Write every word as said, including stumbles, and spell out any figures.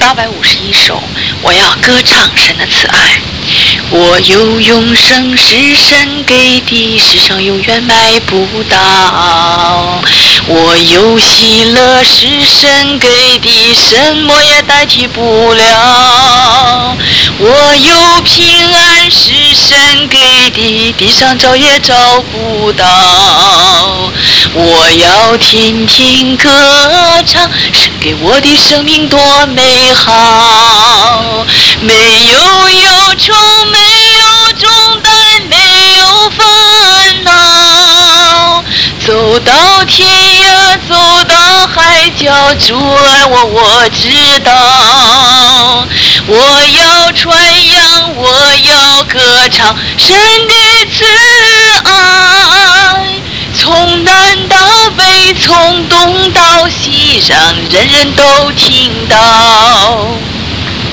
八百五十一首，我要歌唱神的慈爱。我有永生是神给的，世上永远买不到。我有喜乐是神给的，什么也代替不了。我有平安是神给的，地上找也找不到。我要天天歌唱，神给我的生命多美好。没有忧愁，没有重担，没有烦恼。走到天涯，走到海角，主爱我我知道。我要传扬，我要歌唱神的慈爱，从南到北，从东到西，让人人都听到。